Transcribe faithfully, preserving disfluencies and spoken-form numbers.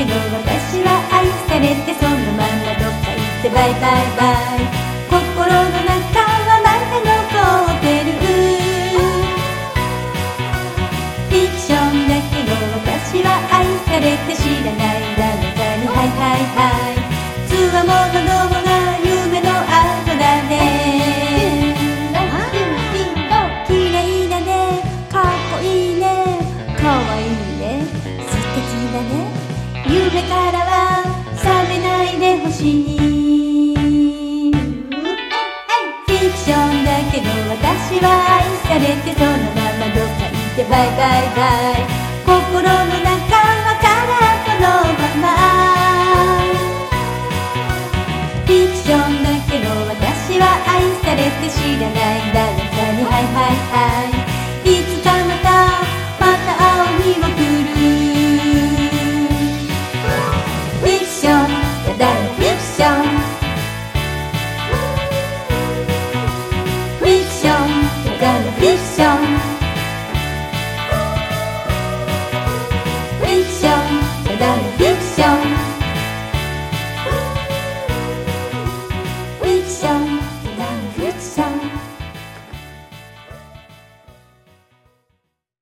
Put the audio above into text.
けど私は愛されてそのままどっか行ってバイバイバイ。心の中はまだ残ってる。フィクションだけど私は愛されて知らないだろざにハイハイハイ。つわものどもが夢の後だね。綺麗だね、かっこいいね、かわいいね、素敵だね。夢からは覚めないでほしい。フィクションだけど私は愛されてそのままどっか行ってバイバイバイ。心